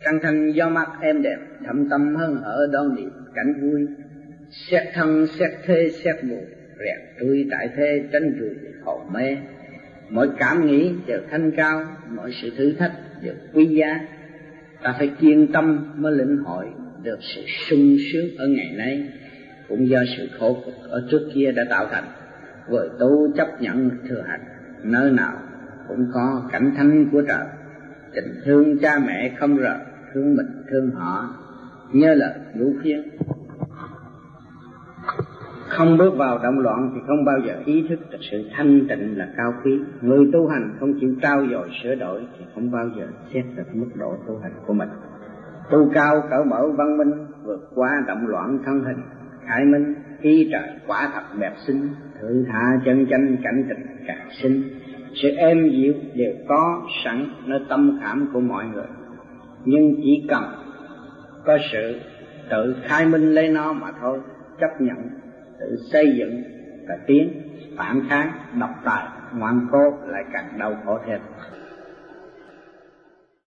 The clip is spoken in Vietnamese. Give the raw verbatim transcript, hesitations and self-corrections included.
Trăng thanh gió mát êm đẹp, thâm tâm hơn ở đón niệm cảnh vui. Xét thân, xét thế, xét mùi, rèn tươi tại thế tránh rùi hồn mê. Mỗi cảm nghĩ đều thanh cao, mỗi sự thử thách đều quý giá. Ta phải kiên tâm mới lĩnh hội được sự sung sướng ở ngày nay, cũng do sự khổ cực ở trước kia đã tạo thành. Vừa tu chấp nhận thừa hành, nơi nào cũng có cảnh thanh của trời. Tình thương cha mẹ không rời, thương mình thương họ, nhớ lời ngũ khuyên. Không bước vào động loạn thì không bao giờ ý thức được sự thanh tịnh là cao quý. Người tu hành không chịu trau dồi sửa đổi thì không bao giờ xét được mức độ tu hành của mình. Tu cao cởi mở văn minh, vượt qua động loạn thân hình, khai minh ý trời quả thật đẹp xinh, thượng hạ chân chánh cảnh tình càng sinh. Sự êm dịu đều có sẵn nơi tâm khảm của mọi người, nhưng chỉ cần có sự tự khai minh lấy nó mà thôi. Chấp nhận, tự xây dựng và tiến, phản kháng, độc tài, ngoan cố lại càng đau khổ thêm.